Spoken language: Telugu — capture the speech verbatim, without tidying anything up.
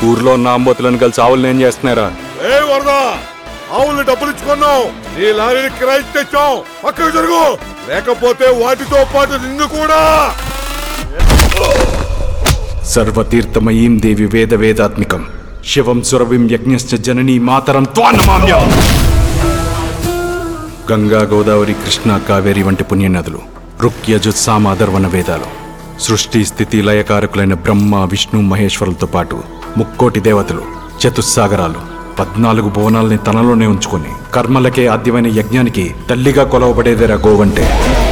ఊర్లో ఉన్న ఆంబోతులను కలిసి ఆవులను ఏం చేస్తున్నారా? ఏ వరదా, ఆవులు డబ్బులు ఇచ్చుకున్నావు, నీ లారీని కిరాయి తెచ్చాం, పక్కకు జరుగు, లేకపోతే వాటితో పాటు నిన్ను కూడా. సర్వతీర్థమయీం దేవి వేద వేదాత్మికం శివం సురవిం యజ్ఞశ్చ జననీ మాతరం త్వాన్నమామ్యం. గంగా, గోదావరి, కృష్ణ, కావేరి వంటి పుణ్యనదులు, రుక్యజుత్ సామాధర్వణ వేదాలు, సృష్టి స్థితి లయకారకులైన బ్రహ్మ, విష్ణు, మహేశ్వరులతో పాటు ముక్కోటి దేవతలు, చతుస్సాగరాలు, పద్నాలుగు భువనాల్ని తనలోనే ఉంచుకొని కర్మలకే ఆద్యమైన యజ్ఞానికి తల్లిగా కొలవబడేదేరా గోవంటే.